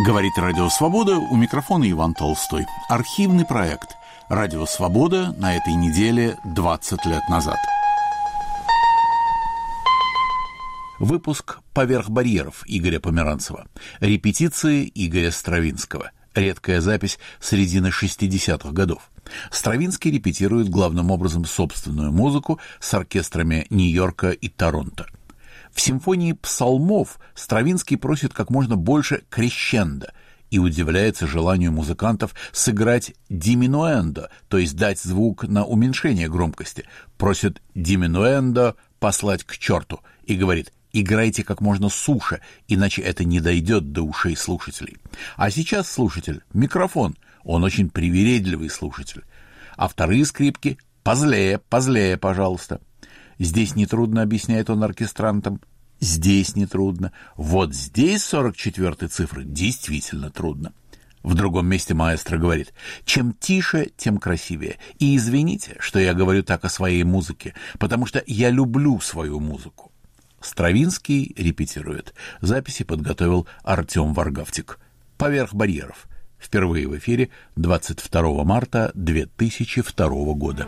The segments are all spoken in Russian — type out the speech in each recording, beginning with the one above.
Говорит Радио Свобода, у микрофона Иван Толстой. Архивный проект «Радио Свобода» на этой неделе 20 лет назад. Выпуск «Поверх барьеров» Игоря Померанцева. Репетиции Игоря Стравинского. Редкая запись середины 60-х годов. Стравинский репетирует главным образом собственную музыку с оркестрами Нью-Йорка и Торонто. В симфонии псалмов Стравинский просит как можно больше крещендо и удивляется желанию музыкантов сыграть диминуэндо, то есть дать звук на уменьшение громкости. Просит диминуэндо послать к черту и говорит: играйте как можно суше, иначе это не дойдет до ушей слушателей. А сейчас слушатель — микрофон, он очень привередливый слушатель. А вторые скрипки — позлее, пожалуйста. Здесь нетрудно, объясняет он оркестрантам. Здесь нетрудно. Вот здесь 44-й цифры действительно трудно. В другом месте маэстро говорит: чем тише, тем красивее. И извините, что я говорю так о своей музыке, потому что я люблю свою музыку. Стравинский репетирует. Записи подготовил Артем Варгавтик. «Поверх барьеров». Впервые в эфире 22 марта 2002 года.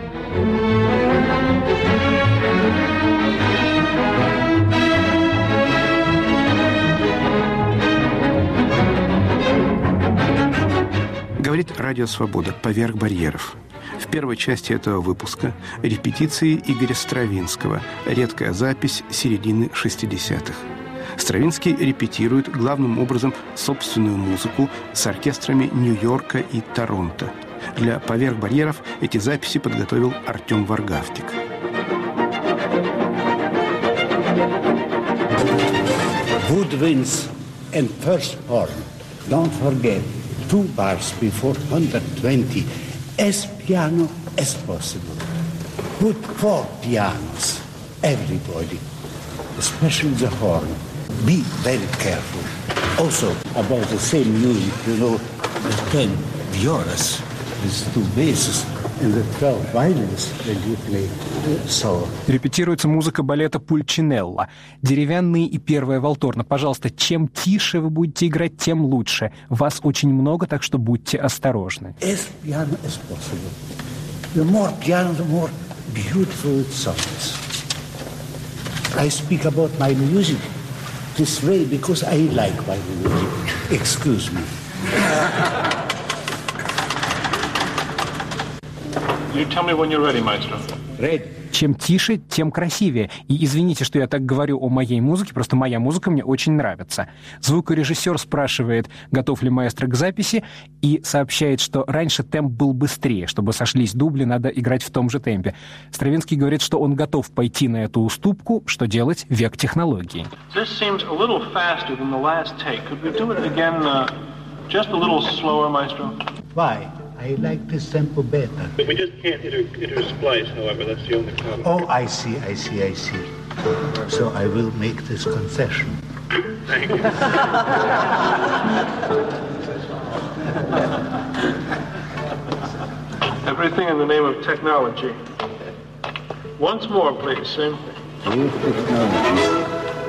Говорит Радио Свобода «Поверх барьеров». В первой части этого выпуска репетиции Игоря Стравинского, редкая запись середины 60-х. Стравинский репетирует главным образом собственную музыку с оркестрами Нью-Йорка и Торонто. Для «Поверх барьеров» эти записи подготовил Артем Варгавтик. Woodwinds and first horn. Don't forget, 2 bars before 120, as piano as possible. Put 4 pianos, everybody, especially the horn. Be very careful. Also, about the same music, the 10 violas with 2 basses and the 12 violins that you play. So. Репетируется музыка балета Пульчинелло. Деревянные и первая валторна. Пожалуйста, чем тише вы будете играть, тем лучше. Вас очень много, так что будьте осторожны. As piano as possible. The more piano, the more beautiful it sounds. I speak about my music this way because I like my music. Excuse me. You tell me when you're ready, maestro. Ready. Чем тише, тем красивее. И извините, что я так говорю о моей музыке, просто моя музыка мне очень нравится. Звукорежиссер спрашивает, готов ли маэстро к записи, и сообщает, что раньше темп был быстрее. Чтобы сошлись дубли, надо играть в том же темпе. Стравинский говорит, что он готов пойти на эту уступку, что делать — век технологий. This seems a little faster than the last take. Could we do it again just a little slower, maestro? Why? I like this tempo better. But we just can't intersplice, however. That's the only problem. Oh, I see. So I will make this concession. Thank you. Everything in the name of technology. Once more, please. Same thing. New technology.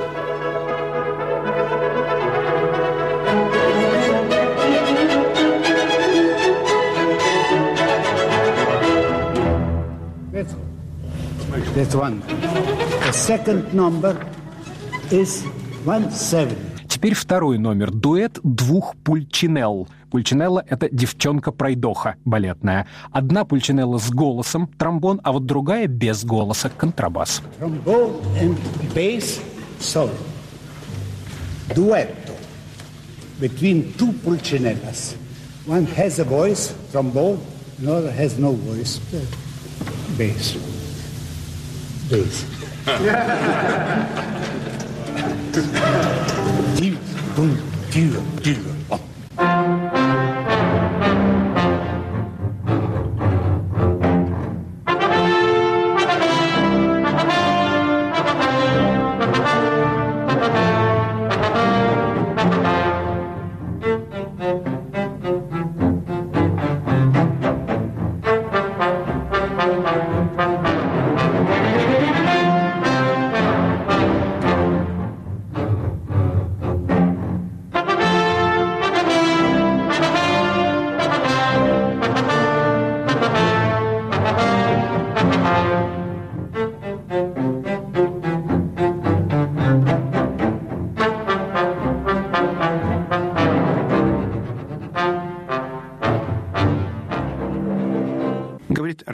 That's one. The second number is 1/7. Теперь второй номер. Дуэт двух пульчинелл. Пульчинелла — это девчонка-пройдоха балетная. Одна пульчинелла с голосом, тромбон, а вот другая без голоса, контрабас. Trombone and bass solo. Duetto between 2 pulcinellas. One has a voice, trombone, another has no voice, bass. Bass.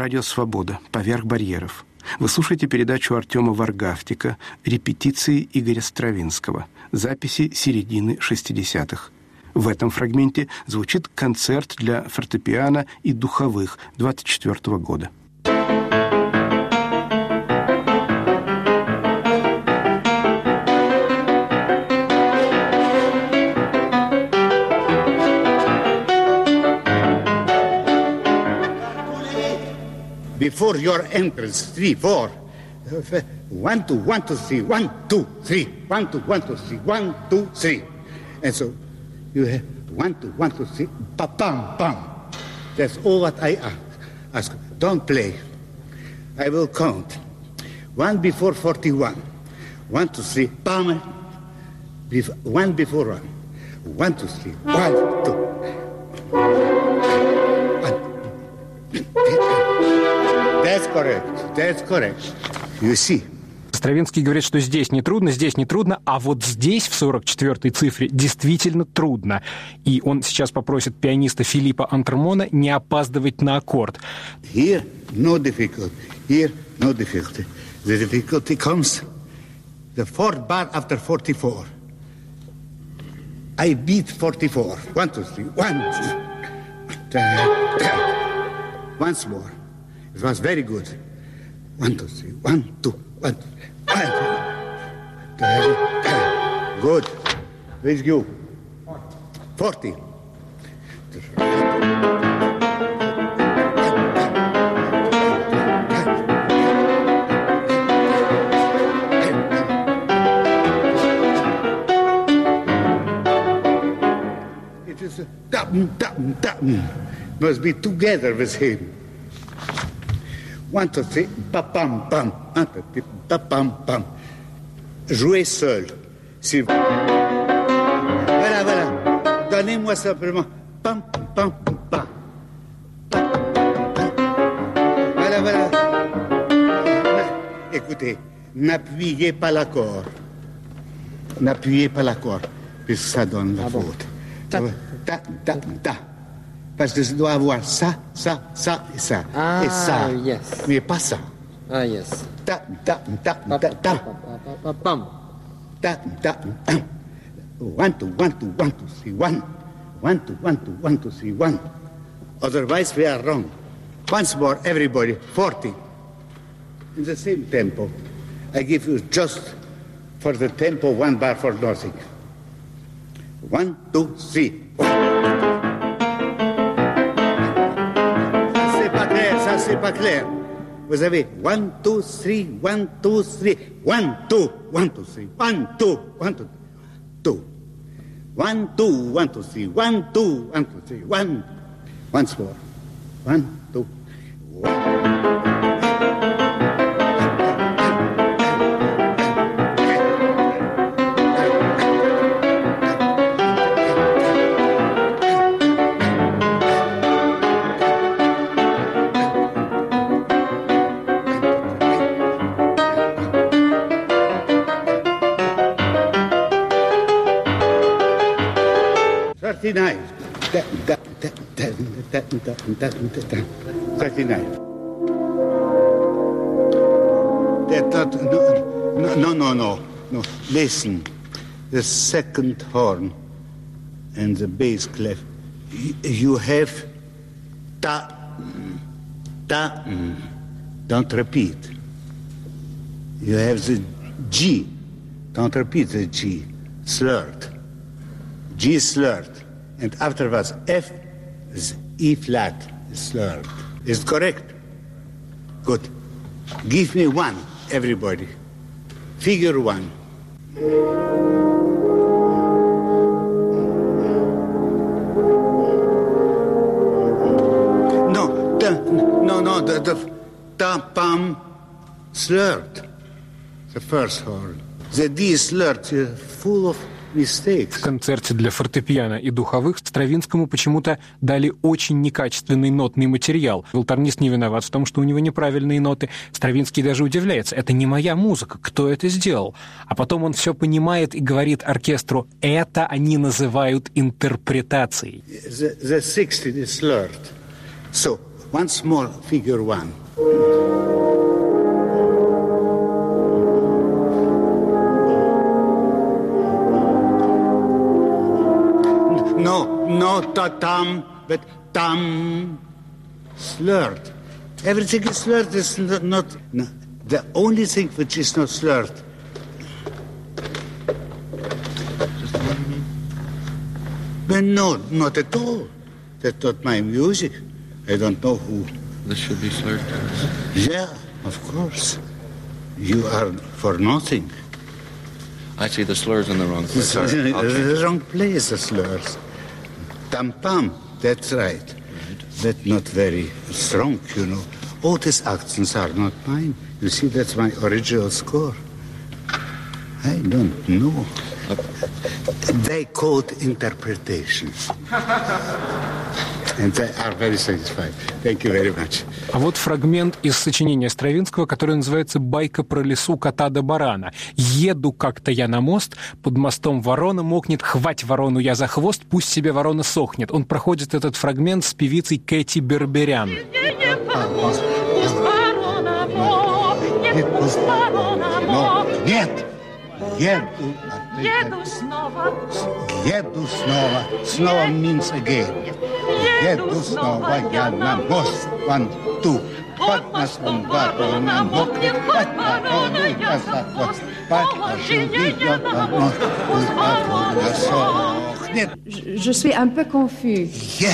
Радио «Свобода. Поверх барьеров». Вы слушаете передачу Артема Варгавтика «Репетиции Игоря Стравинского». Записи середины 60-х. В этом фрагменте звучит концерт для фортепиано и духовых 24 года. Before your entrance, 3, 4. 1, 2, 1, 2, 3, 1, 2, 3. 1, 2, 1, 2, 3, 1, 2, 3. And so you have 1, 2, 1, 2, 3, pa-pam, pam. That's all what I ask. Don't play. I will count. 1 before 41. 1, 2, 3, pam. 1 before 1. 1, 2, 3, 1, 2. That's correct. That's correct. You see. Стравинский говорит, что здесь не трудно, а вот здесь, в 44-й цифре, действительно трудно. И он сейчас попросит пианиста Филиппа Антермона не опаздывать на аккорд. Here, no difficulty. Here, no difficulty. The difficulty comes the fourth bar after 44. I beat 44. 1, 2, 3. 1, 2. Once more. It was very good. 1, 2, 3. 1, 2, 1, 2. Good. With you. 40. It is a must be together with him. 1, 2, 3, pa-pam, pam. 1, 2, 3, pa-pam, pam. Jouez seul. Voilà, voilà. Donnez-moi simplement pam, pam, pam. Voilà, voilà. Écoutez, n'appuyez pas l'accord. N'appuyez pas l'accord, puisque ça donne la faute. Ta, ta, ta, ta. Parce que je dois avoir ça, ça, ça et ça. Ah, et ça. Yes. Mais pas ça. Ah, yes. Ta, ta, ta, ta, ta. Pam. Ta, ta. 1, 2, 1, 2, 1, 2, 3, 1. 1, 2, 1, 2, 1, 2, 3, 1. Otherwise we are wrong. Once more, everybody, 40. In the same tempo. I give you just for the tempo 1 bar for nothing. 1, 2, 3. Ça, c'est pas clair. Vous avez 1, 2, 3, 1, 2, 3, 1, 2, 1, 2, 3, 1, 2, 1, 2, 2. 1, 2, 1, 2, 3, 1, 2, 1, 2, 3, 1. Once more. 1, 2, 1. Thirty-nine. 39. No. Listen. The second horn and the bass clef. You have ta. Don't repeat. You have the G. Don't repeat the G. Slurred. G slurred. And afterwards, F is E flat, slurred. Is it correct? Good. Give me 1, everybody. Figure 1. No, the ta-pam slurred. The first horn. The D slurred, full of mistakes. В концерте для фортепиано и духовых Стравинскому почему-то дали очень некачественный нотный материал. Волторнист не виноват в том, что у него неправильные ноты. Стравинский даже удивляется. Это не моя музыка. Кто это сделал? А потом он все понимает и говорит оркестру, это они называют интерпретацией. The 16 is slurred. So, Once more, figure 1. No, ta-tam, but tam, slurred. Everything is slurred. Is not no, the only thing which is not slurred. But no, not at all. That's not my music. I don't know who. This should be slurred. Yeah, of course. You are for nothing. I see the slurs in the wrong place. The wrong place, the slurs. Tam-pam, that's right. That's not very strong, you know. All these accents are not mine. You see, that's my original score. I don't know. They called interpretation. And they are very satisfied. Thank you very much. А вот фрагмент из сочинения Стравинского, который называется «Байка про лису, кота да барана». «Еду как-то я на мост, под мостом ворона мокнет, хвать ворону я за хвост, пусть себе ворона сохнет». Он проходит этот фрагмент с певицей Кэти Берберян. Нет! Еду снова. Еду снова. Снова means again. Еду снова я на мост. 1, 2. Под мостом ворона мокнет, хвать ворону я за хвост. Положи ее на мост, пусть ворона сохнет. Je suis un peu confus.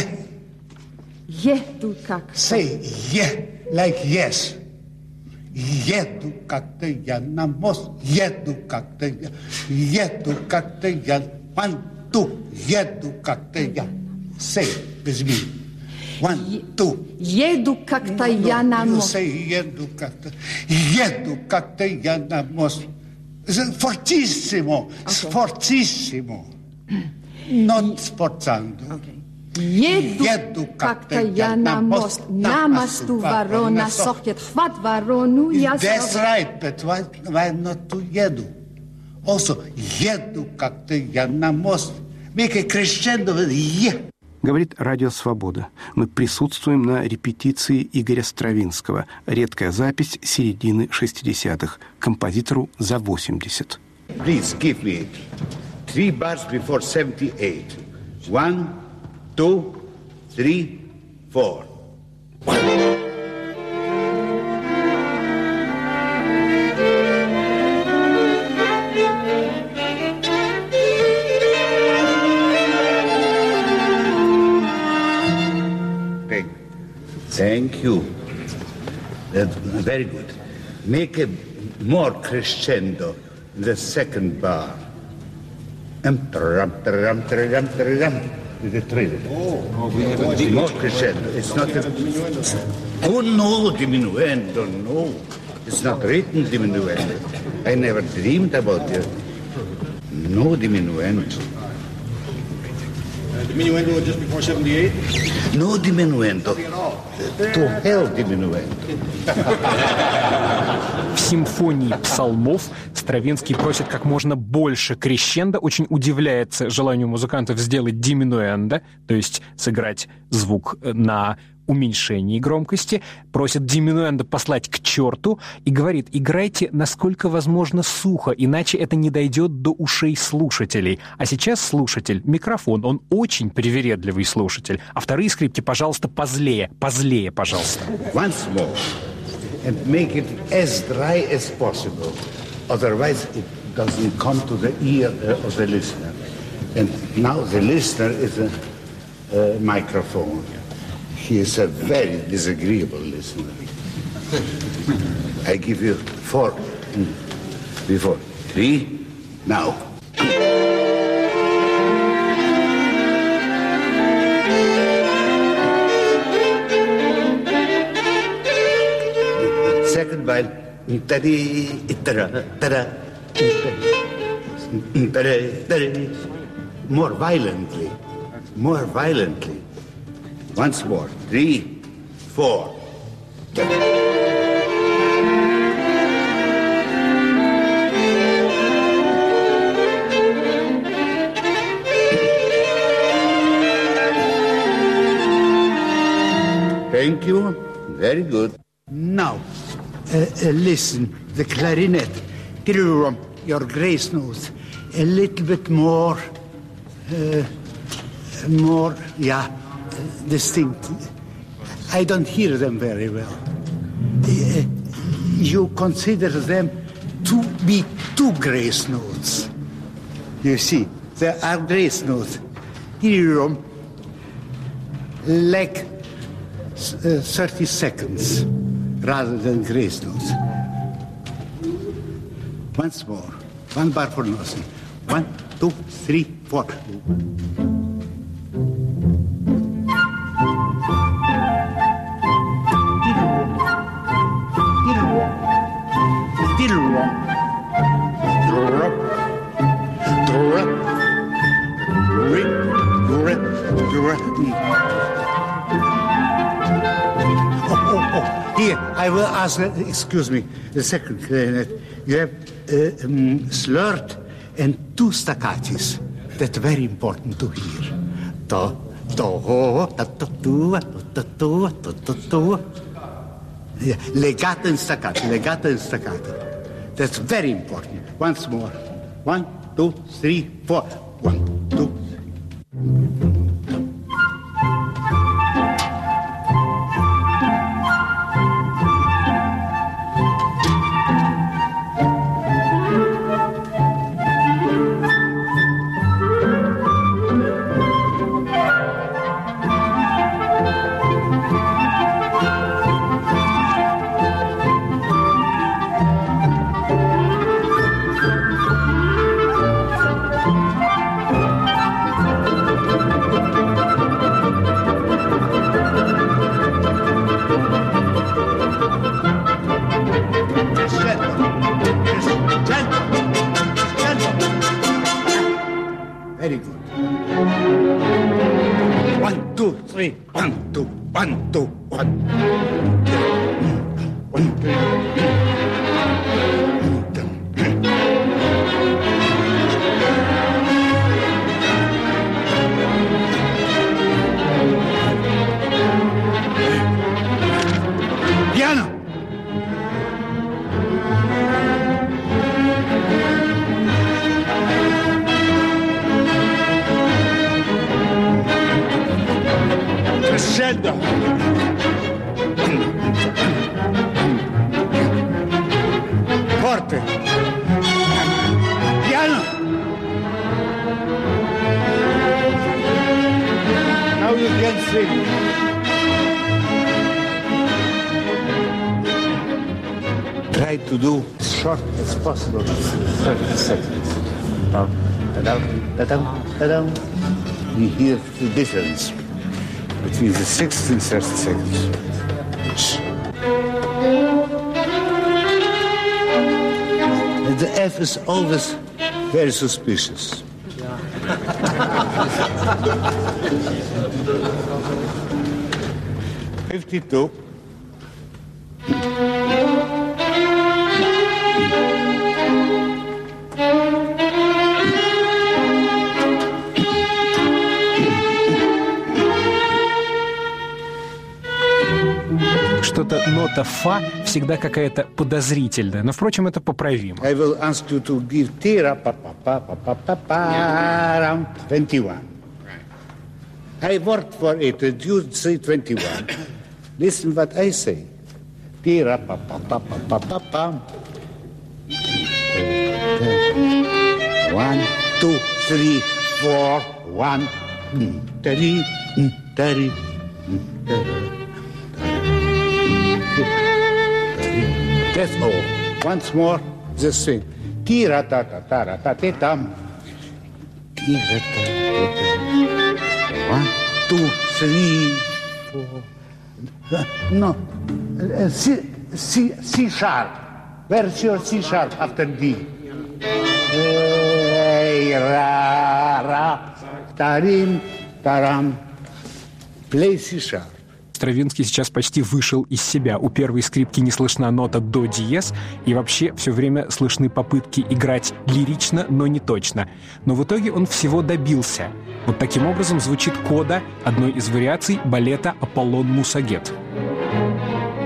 Еду как. Say like yes. Еду как-то я на мост, еду как-то я, еду как-то я, 1, 2, еду как-то я. Say with me. 1, 2. Еду как-то я на мост. Еду как-то я на мост. Fortissimo, sforzissimo. Non sforzando. Еду как-то я на мост. На мосту ворона сохнет, хват ворону я за хвост. That's right, but why not to еду? Also, еду как-то я на мост. Make a crescendo with е. Говорит Радио Свобода. Мы присутствуем на репетиции Игоря Стравинского. Редкая запись середины 60-х. Композитору за 80. Please give me 3 bars before 78. 1, 2, 3, 4. Thank you. Very good. Make a more crescendo in the second bar. With the trill. More crescendo. It's not a... Oh, no, diminuendo, no. It's not written diminuendo. I never dreamed about it. No diminuendo. Diminuendo just before 78? No diminuendo. To hell diminuendo. В симфонии псалмов Стравинский просит как можно больше крещендо, очень удивляется желанию музыкантов сделать диминуэндо, то есть сыграть звук на уменьшении громкости, просит диминуэндо послать к черту и говорит: играйте насколько возможно сухо, иначе это не дойдет до ушей слушателей. А сейчас слушатель, микрофон, он очень привередливый слушатель. А вторые скрипки, пожалуйста, позлее, пожалуйста. Once more, and make it as dry as possible. Otherwise, it doesn't come to the ear of the listener. And now the listener is a microphone. He is a very disagreeable listener. I give you 4 before 3 now. Second while more violently. Once more. 3, 4. Thank you. Very good. Now, listen, the clarinet. Your grace notes. A little bit more, distinct. I don't hear them very well. You consider them to be two grace notes. You see, there are grace notes. Like 30 seconds rather than grace notes. Once more. One bar for nothing. 1, 2, 3, 4. Here, I will ask, excuse me, the second clarinet. You have slurred and two staccatis. That's very important to hear. Do, do, da, da, do, da, do, da, da, do. Yeah, legato and staccato, legato and staccato. That's very important. Once more. 1, 2, 3, 4. 1, 2, 3. Very good. 1, 2, 3. 1, 2, 1, 2, 1. 1, 2. Piano. Crescendo. Forte. Piano. Now you can sing. Try to do as short as possible. 30 seconds. You hear the difference between the 60 and 30 seconds. And the F is always very suspicious. 52. Что-то нота фа всегда какая-то подозрительная, но, впрочем, это поправимо. I will ask you to give tira pa pa pa pa pa pa pa 21. I worked for it, and you say 21. Listen what I say. Tira pa pa pa pa pa pa pa. 1, 2, 3, 4, 1. 30, 30, 30. That's all. Once more, the same. Tira ta ta ta ta ta tam. Tira ta ta ta. 1, 2, 3, 4. No. C sharp. Where's your C sharp after D? Ra ra. Tarim taram. Play C sharp. Стравинский сейчас почти вышел из себя. У первой скрипки не слышна нота до диез, и вообще все время слышны попытки играть лирично, но не точно. Но в итоге он всего добился. Вот таким образом звучит кода одной из вариаций балета «Аполлон Мусагет».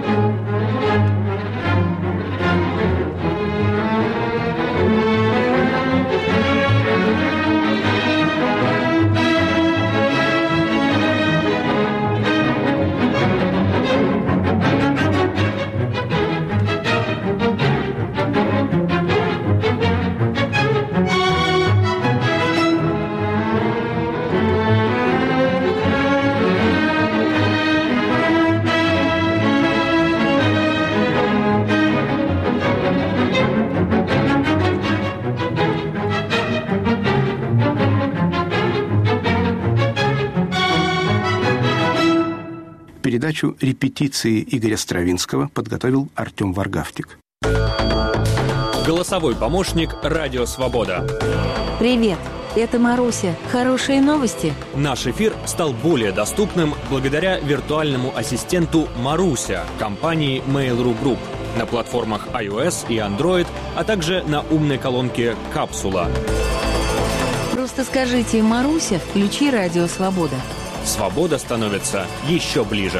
Передачу «Репетиции» Игоря Стравинского подготовил Артем Варгавтик. Голосовой помощник «Радио Свобода». Привет, это Маруся. Хорошие новости? Наш эфир стал более доступным благодаря виртуальному ассистенту «Маруся» компании Mail.ru Group на платформах iOS и Android, а также на умной колонке «Капсула». Просто скажите: «Маруся, включи «Радио Свобода». Свобода становится еще ближе.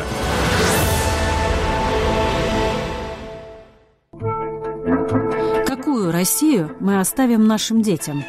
Какую Россию мы оставим нашим детям?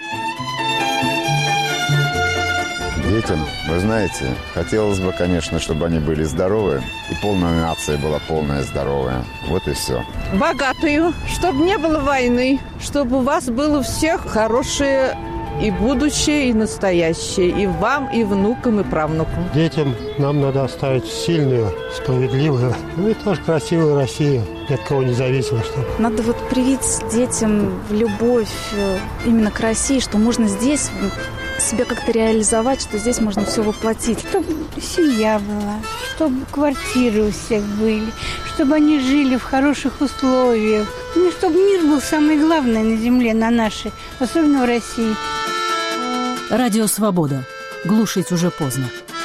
Детям, вы знаете, хотелось бы, конечно, чтобы они были здоровы, и полная нация была полная здоровая. Вот и все. Богатую, чтобы не было войны, чтобы у вас было у всех хорошее и будущее, и настоящее, и вам, и внукам, и правнукам. Детям нам надо оставить сильную, справедливую, ну и тоже красивую Россию, ни от кого не зависимо. Надо вот привить детям любовь именно к России, что можно здесь себя как-то реализовать, что здесь можно все воплотить. Чтобы семья была, чтобы квартиры у всех были, чтобы они жили в хороших условиях. Ну, чтобы мир был самое главное на земле, на нашей, особенно в России. Радио Свобода. Глушить уже поздно.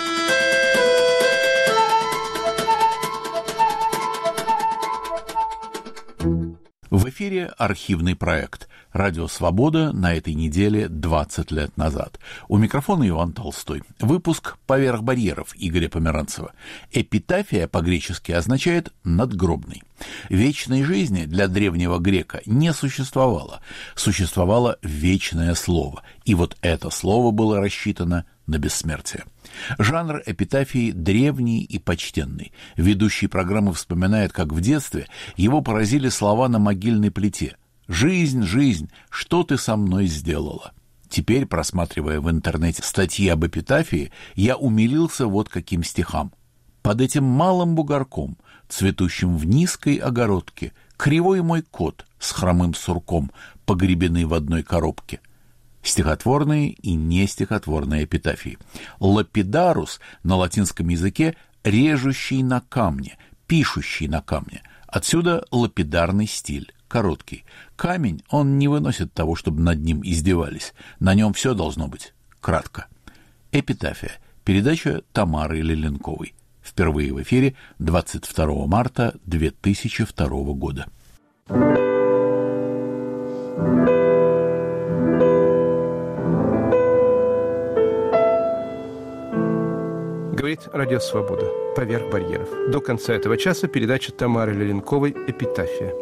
В эфире архивный проект «Радио Свобода» на этой неделе 20 лет назад. У микрофона Иван Толстой. Выпуск «Поверх барьеров» Игоря Померанцева. Эпитафия по-гречески означает «надгробный». Вечной жизни для древнего грека не существовало. Существовало вечное слово. И вот это слово было рассчитано на бессмертие. Жанр эпитафии древний и почтенный. Ведущий программы вспоминает, как в детстве его поразили слова на могильной плите: «Жизнь, жизнь, что ты со мной сделала?» Теперь, просматривая в интернете статьи об эпитафии, я умилился вот каким стихам. «Под этим малым бугорком, цветущим в низкой огородке, кривой мой кот с хромым сурком, погребены в одной коробке». Стихотворные и нестихотворные эпитафии. Лапидарус на латинском языке режущий на камне, пишущий на камне. Отсюда лапидарный стиль, короткий. Камень, он не выносит того, чтобы над ним издевались. На нем все должно быть кратко. Эпитафия. Передача Тамары Леленковой. Впервые в эфире 22 марта 2002 года. Говорит Радио Свобода. Поверх барьеров. До конца этого часа передача Тамары Леленковой «Эпитафия».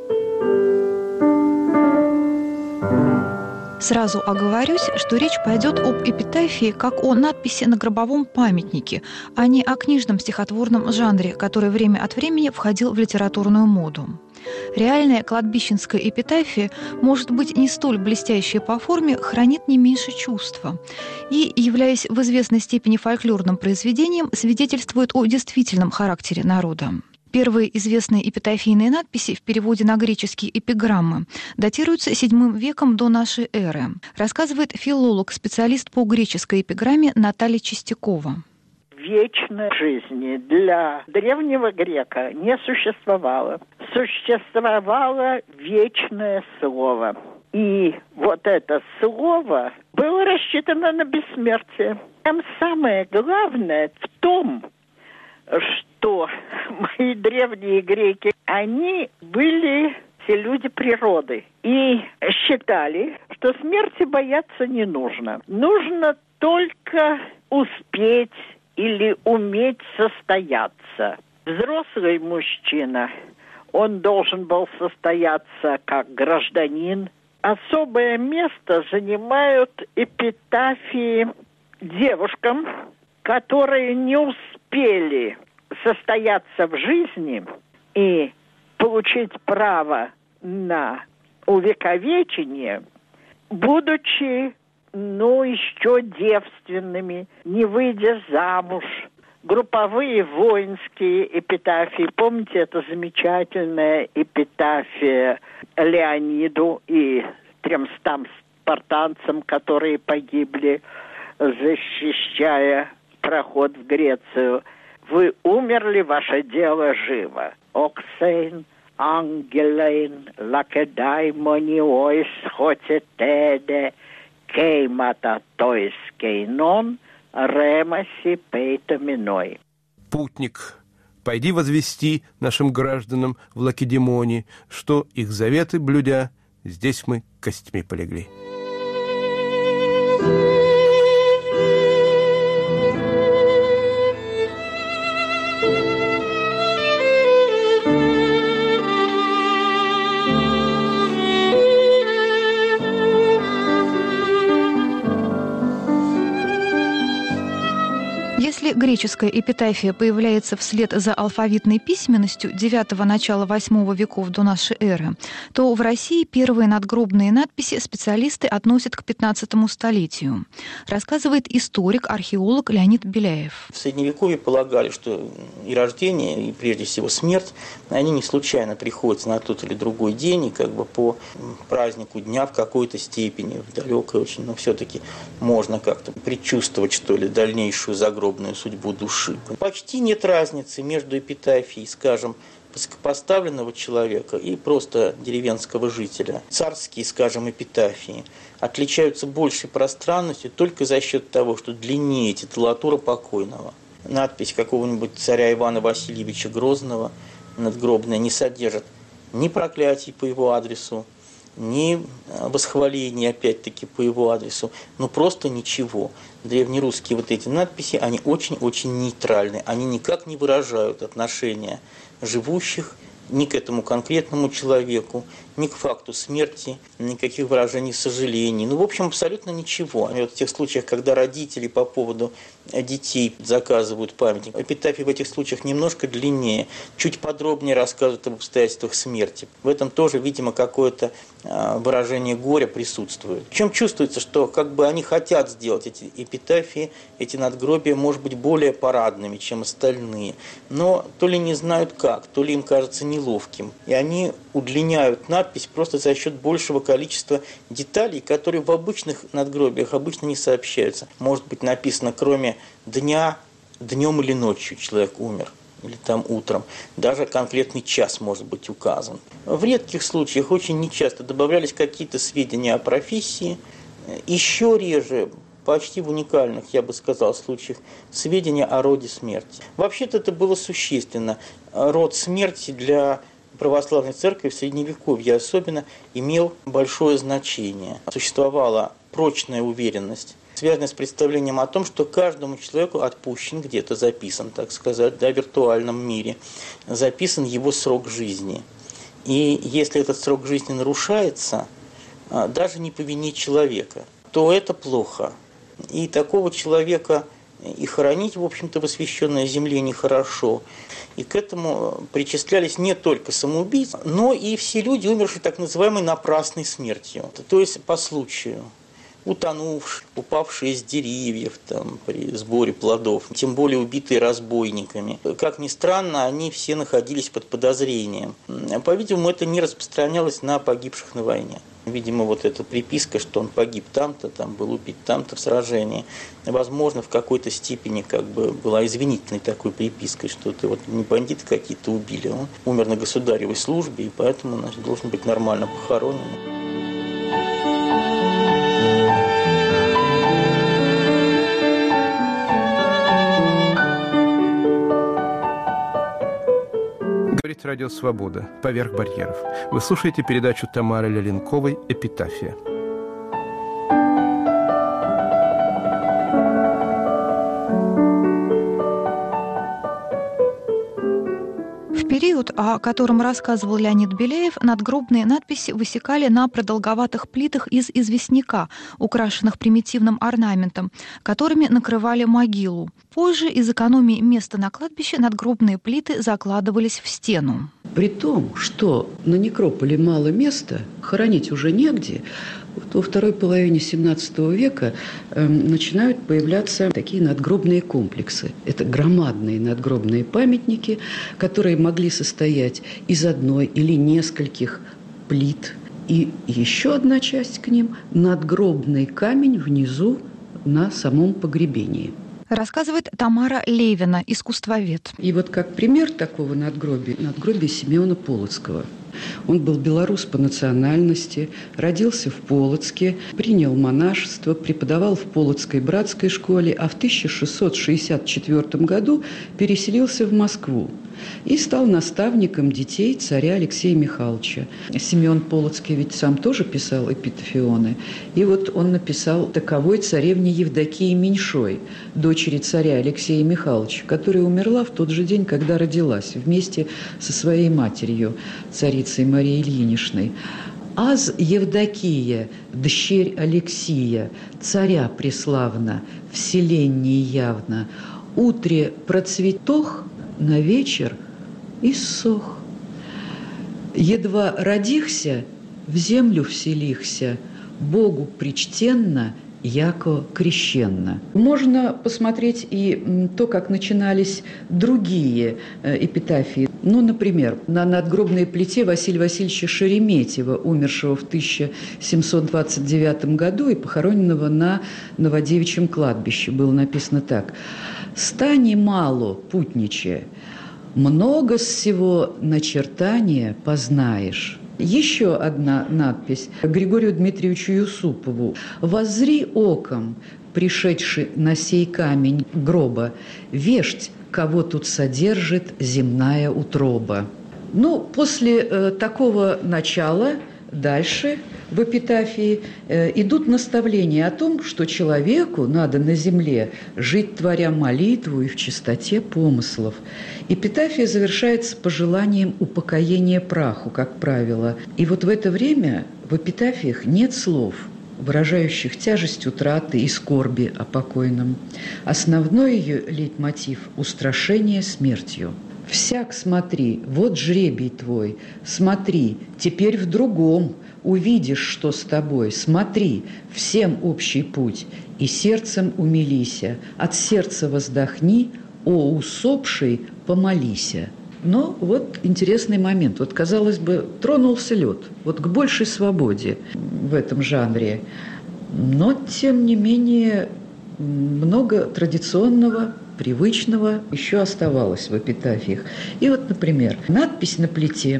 Сразу оговорюсь, что речь пойдет об эпитафии как о надписи на гробовом памятнике, а не о книжном стихотворном жанре, который время от времени входил в литературную моду. Реальная кладбищенская эпитафия, может быть не столь блестящая по форме, хранит не меньше чувства и, являясь в известной степени фольклорным произведением, свидетельствует о действительном характере народа. Первые известные эпитафийные надписи в переводе на греческий «эпиграммы» датируются VII веком до нашей эры, рассказывает филолог, специалист по греческой эпиграмме Наталья Чистякова. Вечной жизни для древнего грека не существовало. Существовало вечное слово. И вот это слово было рассчитано на бессмертие. Там самое главное в том, что мои древние греки, они были все люди природы. И считали, что смерти бояться не нужно. Нужно только успеть или уметь состояться. Взрослый мужчина, он должен был состояться как гражданин. Особое место занимают эпитафии девушкам, которые не успели состояться в жизни и получить право на увековечение, будучи еще девственными, не выйдя замуж. Групповые воинские эпитафии. Помните, это замечательная эпитафия Леониду и 300 спартанцам, которые погибли, защищая проход в Грецию. Вы умерли, ваше дело живо. Оксейн, ангелейн, лакедаймониойс, хотетеде, кеймата тойс кейнон, ремаси пейтаминой. Путник, пойди возвести нашим гражданам в Лакедемоне, что их заветы блюдя, здесь мы костьми полегли. Если греческая эпитафия появляется вслед за алфавитной письменностью IX – начала VIII веков до нашей эры, то в России первые надгробные надписи специалисты относят к XV столетию, рассказывает историк, археолог Леонид Беляев. В Средневековье полагали, что и рождение, и прежде всего смерть, они не случайно приходятся на тот или другой день, и как бы по празднику дня в какой-то степени, в далекой очень, но все-таки можно как-то предчувствовать, что ли, дальнейшую загробную судьбу души. Почти нет разницы между эпитафией, скажем, высокопоставленного человека и просто деревенского жителя. Царские, скажем, эпитафии отличаются большей пространностью только за счет того, что длиннее титулатура покойного. Надпись какого-нибудь царя Ивана Васильевича Грозного надгробная не содержит ни проклятий по его адресу, ни восхвалений, опять-таки, по его адресу, но просто ничего. Древнерусские вот эти надписи, они очень-очень нейтральны, они никак не выражают отношения живущих ни к этому конкретному человеку, ни к факту смерти, никаких выражений сожалений. Ну, в общем, абсолютно ничего. И вот в тех случаях, когда родители по поводу детей заказывают памятник, эпитафии в этих случаях немножко длиннее, чуть подробнее рассказывают об обстоятельствах смерти. В этом тоже, видимо, какое-то выражение горя присутствует. Причем чувствуется, что как бы они хотят сделать эти эпитафии, эти надгробия, может быть, более парадными, чем остальные. Но то ли не знают как, то ли им кажется неловким. И они удлиняют надпись просто за счет большего количества деталей, которые в обычных надгробиях обычно не сообщаются. Может быть написано, кроме дня, днем или ночью человек умер, или там утром. Даже конкретный час может быть указан. В редких случаях, очень нечасто, добавлялись какие-то сведения о профессии. Еще реже, почти в уникальных, я бы сказал, случаях, сведения о роде смерти. Вообще-то это было существенно. Род смерти для православной церкви в Средневековье особенно имел большое значение. Существовала прочная уверенность, связанная с представлением о том, что каждому человеку отпущен, где-то записан, так сказать, в виртуальном мире, записан его срок жизни. И если этот срок жизни нарушается, даже не по вине человека, то это плохо. И такого человека и хоронить, в общем-то, в освященной земле нехорошо. И к этому причислялись не только самоубийцы, но и все люди, умершие так называемой напрасной смертью, то есть по случаю. Утонувшие, упавшие с деревьев там, при сборе плодов, тем более убитые разбойниками. Как ни странно, они все находились под подозрением. По-видимому, это не распространялось на погибших на войне. Видимо, вот эта приписка, что он погиб там-то, там был убит там-то в сражении, возможно, в какой-то степени как бы была извинительной такой припиской, что ты вот не бандиты какие-то убили, он умер на государевой службе, и поэтому, значит, должен быть нормально похоронен. Радио «Свобода. Поверх барьеров». Вы слушаете передачу Тамары Леленковой «Эпитафия». В период, о котором рассказывал Леонид Беляев, надгробные надписи высекали на продолговатых плитах из известняка, украшенных примитивным орнаментом, которыми накрывали могилу. Позже из экономии места на кладбище надгробные плиты закладывались в стену. При том, что на некрополе мало места, хоронить уже негде, вот во второй половине XVII века начинают появляться такие надгробные комплексы. Это громадные надгробные памятники, которые могли состоять из одной или нескольких плит. И еще одна часть к ним – надгробный камень внизу на самом погребении. Рассказывает Тамара Левина, искусствовед. И вот как пример такого надгробие Симеона Полоцкого. Он был белорус по национальности, родился в Полоцке, принял монашество, преподавал в Полоцкой братской школе, а в 1664 году переселился в Москву и стал наставником детей царя Алексея Михайловича. Симеон Полоцкий ведь сам тоже писал эпитафионы. И вот он написал таковой царевне Евдокии Меньшой, дочери царя Алексея Михайловича, которая умерла в тот же день, когда родилась, вместе со своей матерью, царицей Марией Ильиничной. «Аз Евдокия, дщерь Алексия, царя преславна, вселенней явно, утре процветох, на вечер иссох. Едва родихся, в землю вселихся, Богу причтенно, яко крещенно». Можно посмотреть и то, как начинались другие эпитафии. Ну, например, на надгробной плите Василия Васильевича Шереметьева, умершего в 1729 году и похороненного на Новодевичьем кладбище, было написано так: «Стани мало, путниче, много всего начертания познаешь». Еще одна надпись Григорию Дмитриевичу Юсупову: «Воззри оком, пришедший на сей камень гроба, весть, кого тут содержит земная утроба». Ну, после такого начала дальше в эпитафии идут наставления о том, что человеку надо на земле жить, творя молитву и в чистоте помыслов. Эпитафия завершается пожеланием упокоения праху, как правило. И вот в это время в эпитафиях нет слов, выражающих тяжесть утраты и скорби о покойном. Основной ее лейтмотив – устрашение смертью. «Всяк смотри, вот жребий твой, смотри, теперь в другом, увидишь, что с тобой, смотри, всем общий путь, и сердцем умилися, от сердца воздохни, о усопший помолися». Но вот интересный момент. Вот, казалось бы, тронулся лед, вот к большей свободе в этом жанре. Но, тем не менее, много традиционного, привычного еще оставалось в эпитафиях. И вот, например, надпись на плите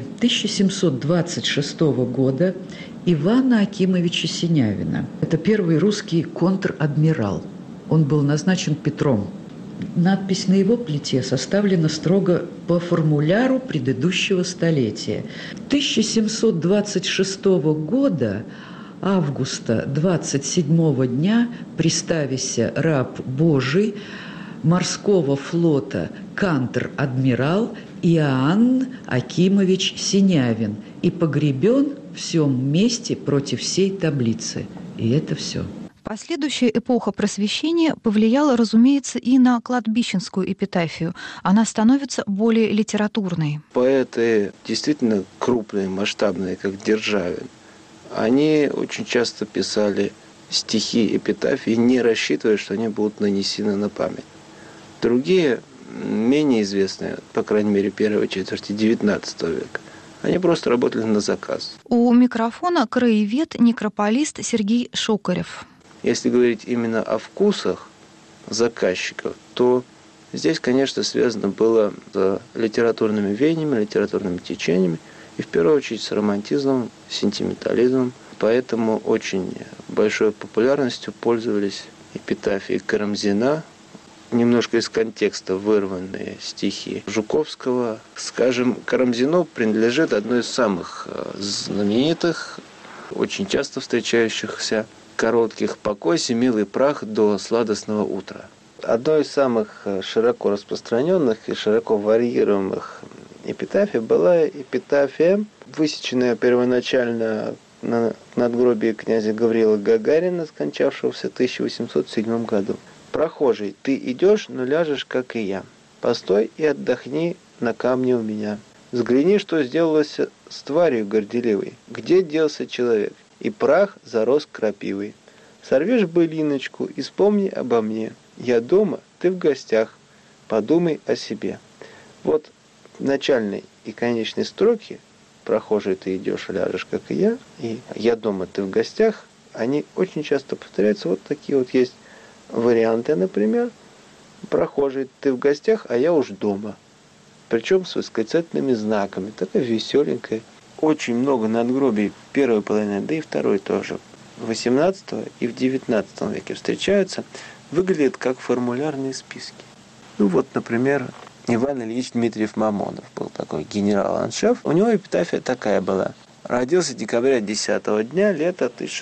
1726 года Ивана Акимовича Синявина. Это первый русский контр-адмирал. Он был назначен Петром. Надпись на его плите составлена строго по формуляру предыдущего столетия. 1726 года августа 27 дня приставися раб Божий морского флота контр-адмирал Иоанн Акимович Синявин и погребен в сём месте против всей таблицы. И это все. Последующая эпоха просвещения повлияла, разумеется, и на кладбищенскую эпитафию. Она становится более литературной. Поэты действительно крупные, масштабные, как Державин, они очень часто писали стихи эпитафии, не рассчитывая, что они будут нанесены на память. Другие, менее известные, по крайней мере, первой четверти XIX века, они просто работали на заказ. У микрофона краевед, некрополист Сергей Шокарев. Если говорить именно о вкусах заказчиков, то здесь, конечно, связано было с литературными веяниями, литературными течениями, и в первую очередь с романтизмом, сентиментализмом. Поэтому очень большой популярностью пользовались эпитафии Карамзина, немножко из контекста вырванные стихи Жуковского. Скажем, Карамзину принадлежит одной из самых знаменитых, очень часто встречающихся коротких «Покойся, милый прах, до сладостного утра». Одной из самых широко распространенных и широко варьируемых эпитафий была эпитафия, высеченная первоначально на надгробии князя Гавриила Гагарина, скончавшегося в 1807 году. «Прохожий, ты идешь, но ляжешь, как и я. Постой и отдохни на камне у меня. Взгляни, что сделалось с тварью горделивой. Где делся человек? И прах зарос крапивой. Сорвешь былиночку и вспомни обо мне. Я дома, ты в гостях. Подумай о себе». Вот в начальной и конечной строке «Прохожий, ты идешь, ляжешь, как и я», и «Я дома, ты в гостях», они очень часто повторяются. Вот такие вот есть варианты, например. прохожий, ты в гостях, а я уж дома. Причем с восклицательными знаками. Такая веселенькая. Очень много надгробий первой половины, да и второй тоже. В XVIII и в XIX веке встречаются. Выглядят как формулярные списки. Ну вот, например, Иван Ильич Дмитриев-Мамонов был такой генерал-аншеф. У него эпитафия такая была. Родился декабря 10-го дня, лета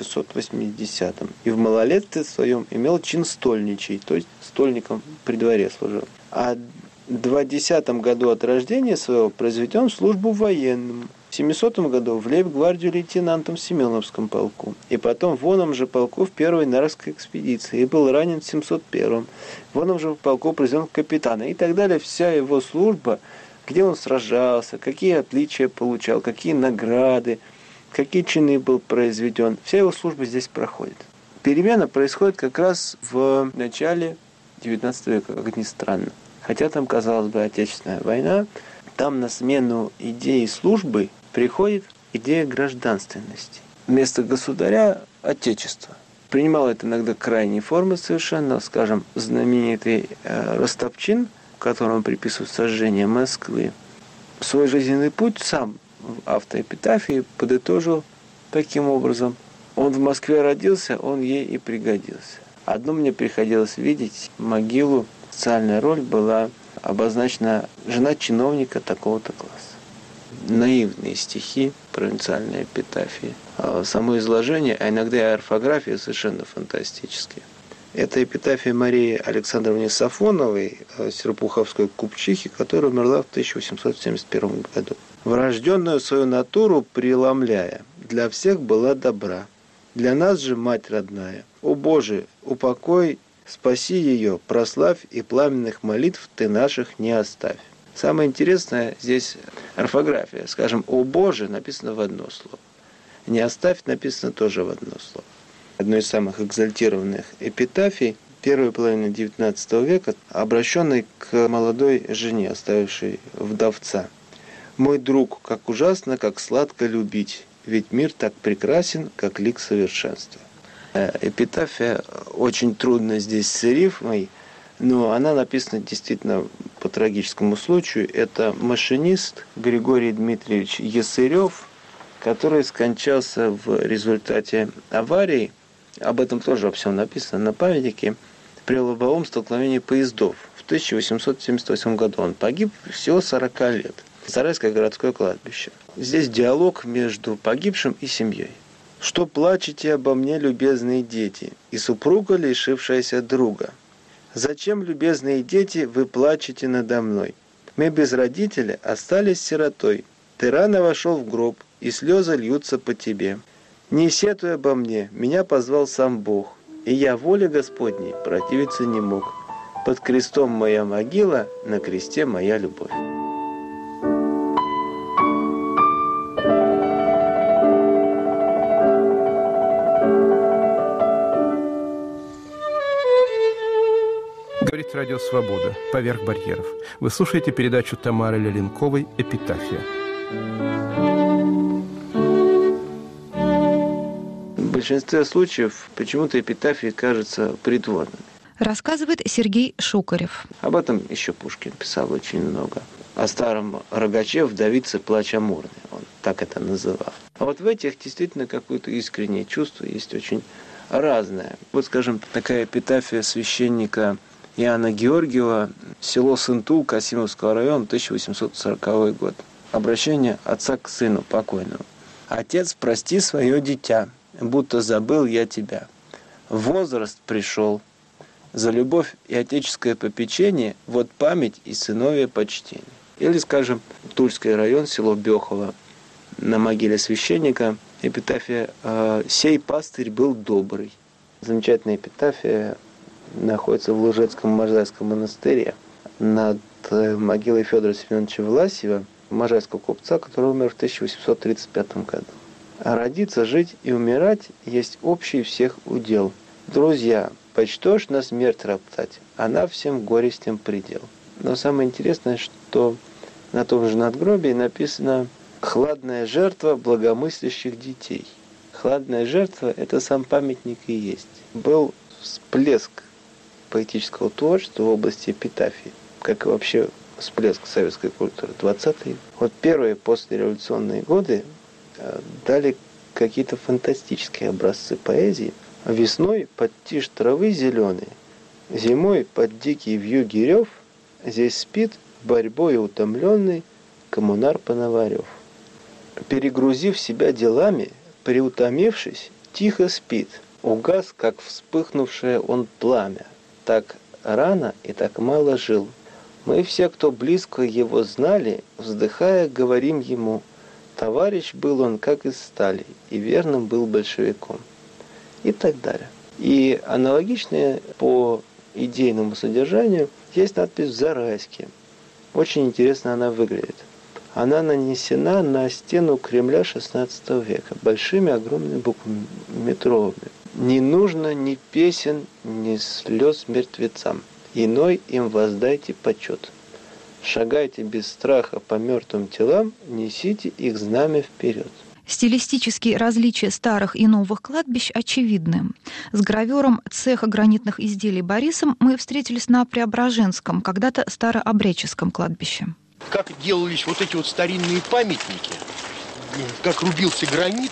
1680. И в малолетстве своем имел чин стольничий, то есть стольником при дворе служил. А в 20 году от рождения своего произведен в службу военным. В 700 году в лейб-гвардию лейтенантом в Семеновском полку. И потом в оном же полку в первой Нарвской экспедиции. И был ранен в 701-м. В оном же полку произведен капитана. И так далее. Вся его служба, где он сражался, какие отличия получал, какие награды, какие чины был произведен. Вся его служба здесь проходит. Перемена происходит как раз в начале 19 века, как ни странно. Хотя там, казалось бы, Отечественная война, там на смену идеи службы приходит идея гражданственности. Вместо государя – отечество. Принимал это иногда крайние формы совершенно, скажем, знаменитый Ростопчин, которому приписывают сожжение Москвы, свой жизненный путь сам в автоэпитафии подытожил таким образом. Он в Москве родился, он ей и пригодился. Одно мне приходилось видеть могилу, социальная роль была обозначена жена чиновника такого-то класса. Наивные стихи, провинциальные эпитафии. Само изложение, а иногда и орфография совершенно фантастические. Это эпитафия Марии Александровны Сафоновой, серпуховской купчихи, которая умерла в 1871 году. «Врожденную свою натуру преломляя, для всех была добра. Для нас же, мать родная, о Боже, упокой, спаси ее, прославь, и пламенных молитв ты наших не оставь». Самое интересное здесь орфография. Скажем, «О Боже» написано в одно слово. «Не оставь» написано тоже в одно слово. Одной из самых экзальтированных эпитафий первой половины XIX века, обращенной к молодой жене, оставившей вдовца. «Мой друг, как ужасно, как сладко любить, ведь мир так прекрасен, как лик совершенства». Эпитафия очень трудна здесь с рифмой, но она написана действительно по трагическому случаю. Это машинист Григорий Дмитриевич Ясырев, который скончался в результате аварии. Об этом тоже во всем написано на памятнике. При лобовом столкновении поездов в 1878 году. Он погиб всего 40 лет. Зарайское городское кладбище. Здесь диалог между погибшим и семьей. «Что плачете обо мне, любезные дети, и супруга, лишившаяся друга? Зачем, любезные дети, вы плачете надо мной? Мы без родителя остались сиротой. Ты рано вошел в гроб, и слезы льются по тебе. Не сетуй обо мне, меня позвал сам Бог, и я воле Господней противиться не мог. Под крестом моя могила, на кресте моя любовь». Говорит Радио Свобода. Поверх барьеров. Вы слушаете передачу Тамары Леленковой «Эпитафия». В большинстве случаев почему-то эпитафии кажутся притворными. Рассказывает Сергей Шукарев. Об этом еще Пушкин писал очень много. О старом Рогаче «Вдовице плач амурный». Он так это называл. А вот в этих действительно какое-то искреннее чувство есть очень разное. Вот, скажем, такая эпитафия священника Иоанна Георгиева, село Сынтул Касимовского района, 1840 год. Обращение отца к сыну покойному. «Отец, прости свое дитя, будто забыл я тебя. Возраст пришел. За любовь и отеческое попечение, вот память и сыновье почтение». Или, скажем, Тульский район, село Бехово, на могиле священника эпитафия «Сей пастырь был добрый». Замечательная эпитафия находится в Лужецком Можайском монастыре над могилой Федора Семеновича Власьева, можайского купца, который умер в 1835 году. «А родиться, жить и умирать есть общий всех удел. Друзья, почтошь на смерть роптать, она всем горестям предел». Но самое интересное, что на том же надгробии написано «Хладная жертва благомыслящих детей». Хладная жертва – это сам памятник и есть. Был всплеск поэтического творчества в области эпитафии, как и вообще всплеск советской культуры 20-е. Вот первые послереволюционные годы дали какие-то фантастические образцы поэзии. Весной под тишь травы зеленой, зимой под дикий вьюги рев, здесь спит борьбой утомленный коммунар Пономарев. Перегрузив себя делами, приутомившись, тихо спит. Угас, как вспыхнувшее он пламя. Так рано и так мало жил. Мы все, кто близко его знали, вздыхая, говорим ему: товарищ был он, как из стали, и верным был большевиком. И так далее. И аналогичное по идейному содержанию есть надпись в Зарайске. Очень интересно она выглядит. Она нанесена на стену Кремля XVI века большими огромными буквами, метровыми. «Не нужно ни песен, ни слез мертвецам. Иной им воздайте почет. Шагайте без страха по мертвым телам, несите их знамя вперед». Стилистические различия старых и новых кладбищ очевидны. С гравёром цеха гранитных изделий Борисом мы встретились на Преображенском, когда-то старообрядческом кладбище. Как делались вот эти вот старинные памятники, как рубился гранит.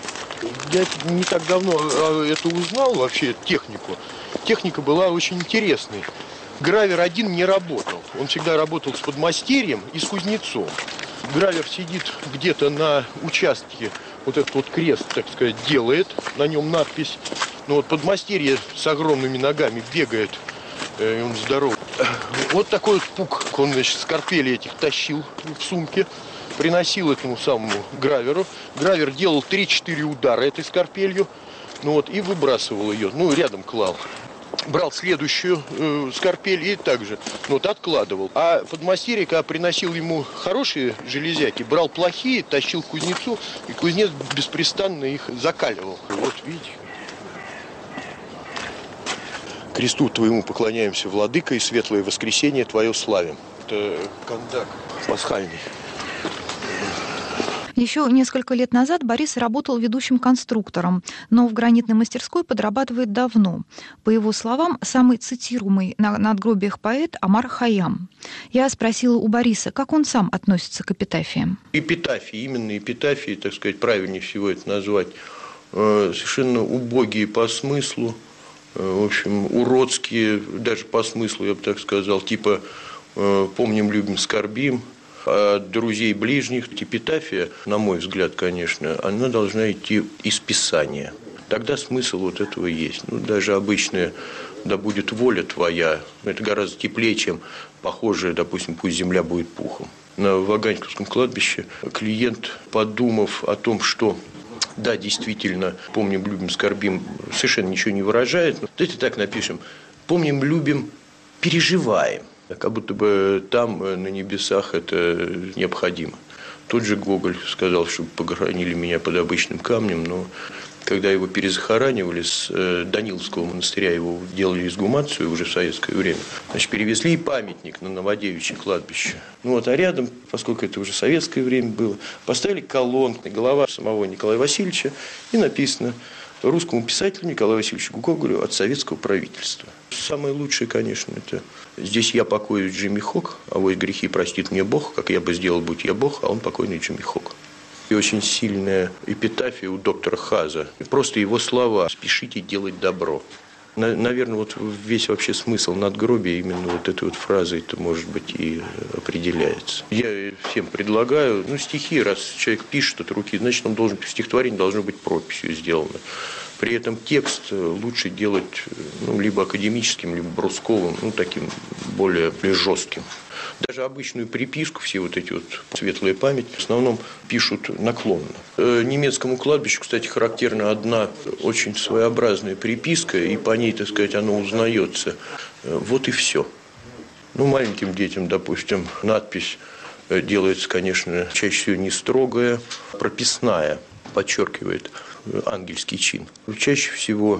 Я не так давно это узнал, вообще технику. Техника была очень интересной. Гравер один не работал. Он всегда работал с подмастерьем и с кузнецом. Гравер сидит где-то на участке, вот этот вот крест, так сказать, делает, на нем надпись. Но вот подмастерье с огромными ногами бегает, и он здоров. Вот такой вот пук, он, значит, скорпели этих тащил в сумке, приносил этому самому граверу. Гравер делал 3-4 удара этой скорпелью, ну вот, и выбрасывал ее, ну, рядом клал. Брал следующую скорпель и также, ну, вот, откладывал. А подмастерье, когда приносил ему хорошие железяки, брал плохие, тащил к кузнецу, и кузнец беспрестанно их закаливал. Вот, видите. Кресту твоему поклоняемся, владыка, и светлое воскресенье твое славим. Это кандак пасхальный. Еще несколько лет назад Борис работал ведущим конструктором, но в гранитной мастерской подрабатывает давно. По его словам, самый цитируемый на надгробиях поэт Омар Хайям. Я спросила у Бориса, как он сам относится к эпитафиям. Эпитафии, именно эпитафии, так сказать, правильнее всего это назвать, совершенно убогие по смыслу, в общем, уродские даже по смыслу, я бы так сказал, типа «помним, любим, скорбим», от друзей ближних. Эпитафия, на мой взгляд, конечно, она должна идти из Писания. Тогда смысл вот этого есть. Ну, даже обычная «да будет воля твоя», это гораздо теплее, чем похожее, допустим, «пусть земля будет пухом». На Ваганьковском кладбище клиент, подумав о том, что да, действительно, помним, любим, скорбим, совершенно ничего не выражает. Давайте так напишем: помним, любим, переживаем. Как будто бы там, на небесах, это необходимо. Тот же Гоголь сказал, что похоронили меня под обычным камнем, но когда его перезахоранивали с Даниловского монастыря, его делали эксгумацию уже в советское время, значит, перевезли памятник на Новодевичье кладбище. Ну вот, а рядом, поскольку это уже советское время было, поставили колонку, голова самого Николая Васильевича, и написано: русскому писателю Николаю Васильевичу Гоголю от советского правительства. Самое лучшее, конечно, это «Здесь я покоюсь, Джимми Хок, а вот грехи простит мне Бог, как я бы сделал, будь я Бог, а он покойный Джимми Хок». И очень сильная эпитафия у доктора Хаза. Просто его слова: «Спешите делать добро». Наверное, вот весь вообще смысл надгробия именно вот этой вот фразой, это, может быть, и определяется. Я всем предлагаю, ну, стихи, раз человек пишет от руки, значит, он должен, стихотворение должно быть прописью сделано. При этом текст лучше делать, ну, либо академическим, либо брусковым, ну, таким более жестким. Даже обычную приписку, все вот эти вот светлые памяти, в основном пишут наклонно. Немецкому кладбищу, кстати, характерна одна очень своеобразная приписка, и по ней, так сказать, оно узнается. Вот и все. Ну, маленьким детям, допустим, надпись делается, конечно, чаще всего не строгая, прописная, подчеркивает ангельский чин. Чаще всего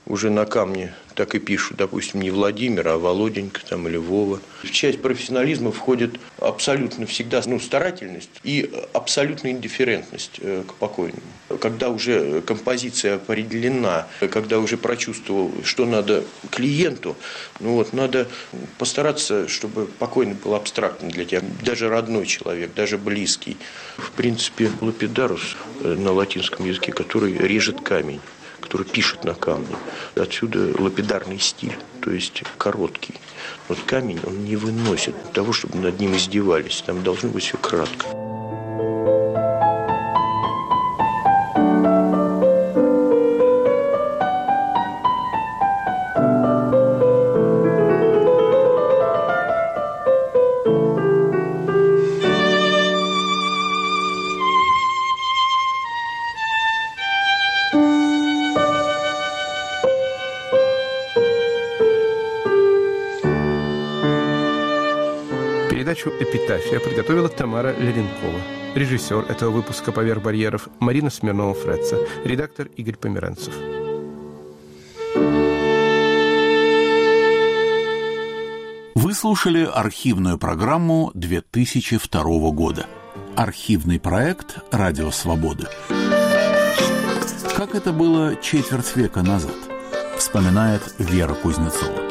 уже на камне так и пишут, допустим, не Владимир, а Володенька там, или Вова. В часть профессионализма входит абсолютно всегда старательность и абсолютная индифферентность к покойному. Когда уже композиция определена, когда уже прочувствовал, что надо клиенту, надо постараться, чтобы покойный был абстрактным для тебя, даже родной человек, даже близкий. В принципе, лапидарус на латинском языке, который режет камень, который пишет на камне. Отсюда лапидарный стиль, то есть короткий. Вот камень, он не выносит того, чтобы над ним издевались. Там должно быть все кратко. Передачу «Эпитафия» подготовила Тамара Леренкова. Режиссер этого выпуска «Поверх барьеров» Марина Смирнова-Фреца. Редактор Игорь Померанцев. Вы слушали архивную программу 2002 года. Архивный проект «Радио Свобода». Как это было четверть века назад, вспоминает Вера Кузнецова.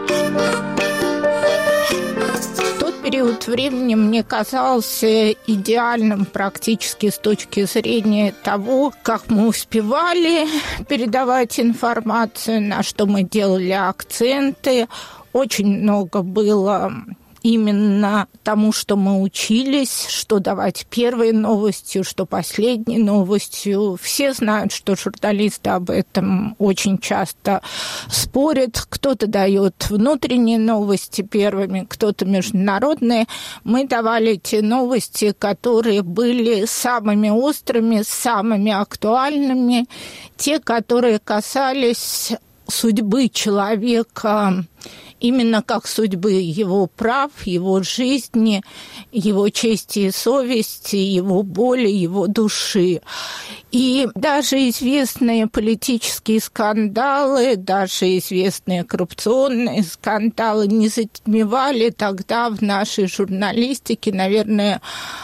Период времени мне казался идеальным практически с точки зрения того, как мы успевали передавать информацию, на что мы делали акценты. Очень много было именно тому, что мы учились, что давать первой новостью, что последней новостью. Все знают, что журналисты об этом очень часто спорят. Кто-то дает внутренние новости первыми, кто-то международные. Мы давали те новости, которые были самыми острыми, самыми актуальными, те, которые касались судьбы человека, именно как судьбы его прав, его жизни, его чести и совести, его боли, его души. И даже известные политические скандалы, даже известные коррупционные скандалы не затмевали тогда в нашей журналистике, наверное,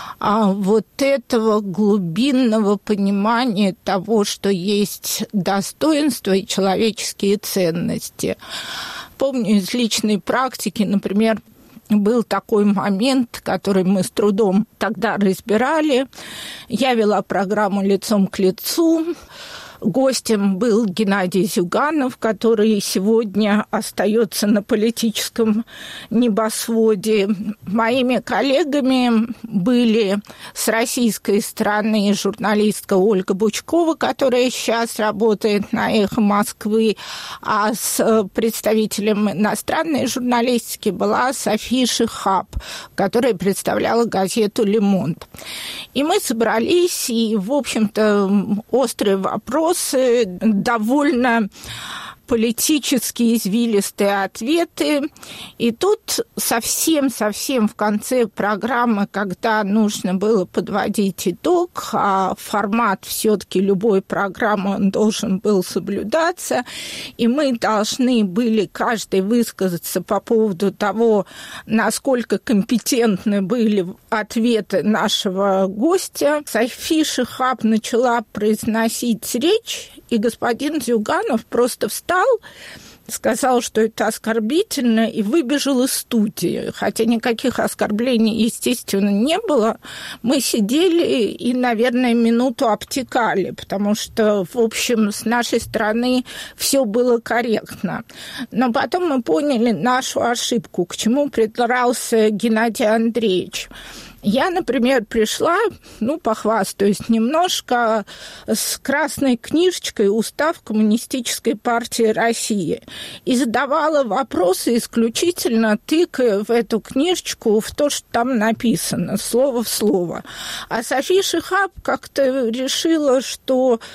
вот этого глубинного понимания того, что есть достоинство и человеческие ценности. Помню из личной практики, например, был такой момент, который мы с трудом тогда разбирали. Я вела программу «Лицом к лицу». Гостем был Геннадий Зюганов, который сегодня остается на политическом небосводе. Моими коллегами были с российской стороны журналистка Ольга Бучкова, которая сейчас работает на «Эхо Москвы», а с представителем иностранной журналистики была София Шихаб, которая представляла газету «Le Monde». И мы собрались, и, в общем-то, острые вопросы, довольно политические извилистые ответы. И тут совсем-совсем в конце программы, когда нужно было подводить итог, а формат все-таки любой программы он должен был соблюдаться, и мы должны были каждый высказаться по поводу того, насколько компетентны были ответы нашего гостя. София Шихаб начала произносить речь, и господин Зюганов просто встал, сказал, что это оскорбительно, и выбежал из студии. Хотя никаких оскорблений, естественно, не было. Мы сидели и, наверное, минуту обтекали, потому что, в общем, с нашей стороны все было корректно. Но потом мы поняли нашу ошибку, к чему придрался Геннадий Андреевич. Я, например, пришла, похвастаюсь немножко, с красной книжечкой «Устав Коммунистической партии России» и задавала вопросы исключительно тыкая в эту книжечку в то, что там написано, слово в слово. А София Шихаб как-то решила, что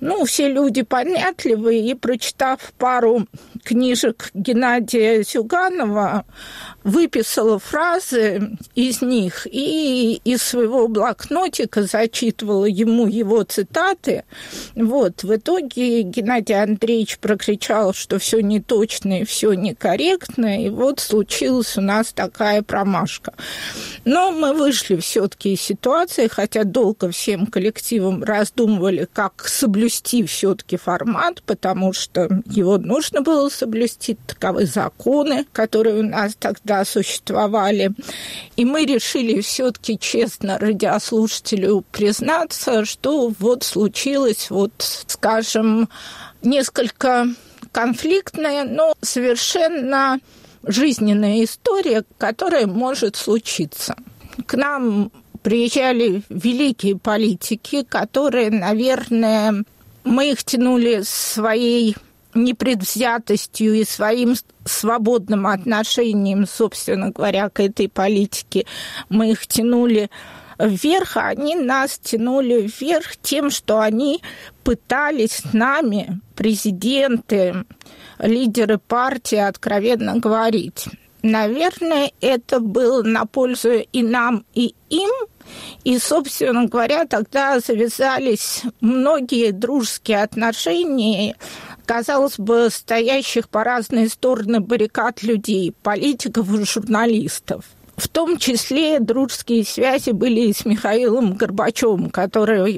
все люди понятливые, и, прочитав пару книжек Геннадия Зюганова, выписала фразы из них и из своего блокнотика зачитывала ему его цитаты. В итоге Геннадий Андреевич прокричал, что все неточно и все некорректно, и случилась у нас такая промашка. Но мы вышли все-таки из ситуации, хотя долго всем коллективом раздумывали, как соблюсти все-таки формат, потому что его нужно было соблюсти, таковы законы, которые у нас тогда существовали. И мы решили все-таки честно радиослушателю признаться, что случилось, скажем, несколько конфликтная, но совершенно жизненная история, которая может случиться. К нам приезжали великие политики, которые, наверное, мы их тянули своей непредвзятостью и своим свободным отношением, собственно говоря, к этой политике. Мы их тянули вверх, а они нас тянули вверх тем, что они пытались с нами, президенты, лидеры партии, откровенно говорить. Наверное, это было на пользу и нам, и им. И, собственно говоря, тогда завязались многие дружеские отношения, казалось бы, стоящих по разные стороны баррикад людей, политиков и журналистов. В том числе дружеские связи были и с Михаилом Горбачевым, который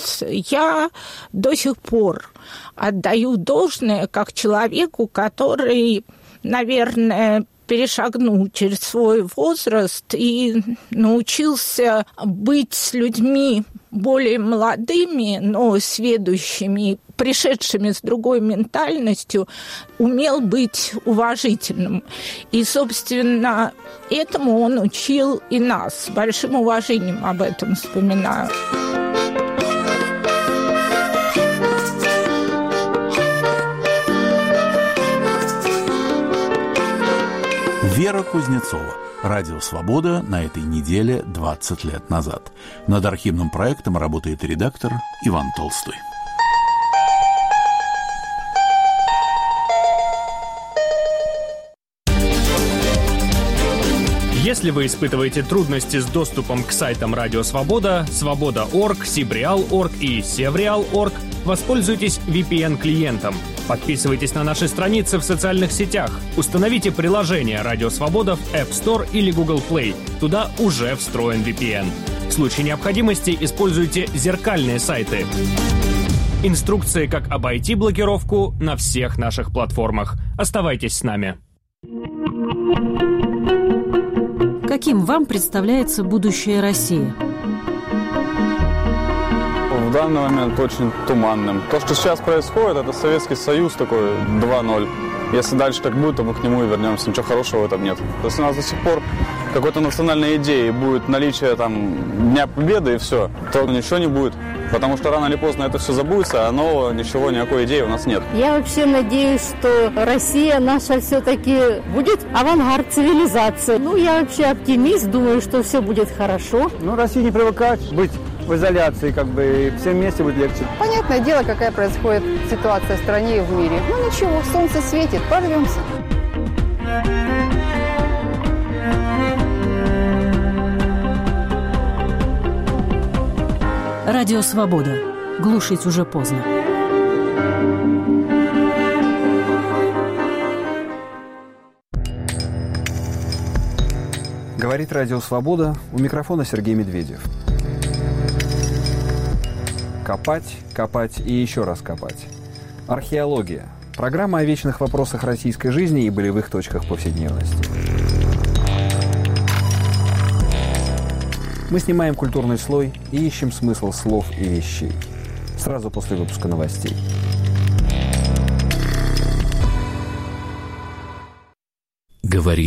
я до сих пор отдаю должное как человеку, который, наверное, перешагнул через свой возраст и научился быть с людьми более молодыми, но сведущими, пришедшими с другой ментальностью, умел быть уважительным. И, собственно, этому он учил и нас. С большим уважением об этом вспоминаю. Вера Кузнецова. Радио «Свобода» на этой неделе 20 лет назад. Над архивным проектом работает редактор Иван Толстой. Если вы испытываете трудности с доступом к сайтам Радио Свобода, Свобода.орг, Сибреал.орг и Севреал.орг, воспользуйтесь VPN-клиентом. Подписывайтесь на наши страницы в социальных сетях. Установите приложение Радио Свобода в App Store или Google Play. Туда уже встроен VPN. В случае необходимости используйте зеркальные сайты. Инструкции, как обойти блокировку, на всех наших платформах. Оставайтесь с нами. Каким вам представляется будущее России? В данный момент очень туманным. То, что сейчас происходит, это Советский Союз такой 2.0. Если дальше так будет, то мы к нему и вернемся. Ничего хорошего в этом нет. Если у нас до сих пор какой-то национальной идеи будет наличие Дня Победы и все, то ничего не будет. Потому что рано или поздно это все забудется, а нового ничего, никакой идеи у нас нет. Я вообще надеюсь, что Россия наша все-таки будет авангард цивилизации. Я вообще оптимист, думаю, что все будет хорошо. России не привыкать быть в изоляции, и всем вместе будет легче. Понятное дело, какая происходит ситуация в стране и в мире. Ничего, солнце светит, прорвемся. Радио «Свобода». Глушить уже поздно. Говорит Радио «Свобода», у микрофона Сергей Медведев. Копать, копать и еще раз копать. Археология. Программа о вечных вопросах российской жизни и болевых точках повседневности. Мы снимаем культурный слой и ищем смысл слов и вещей. Сразу после выпуска новостей. Говорит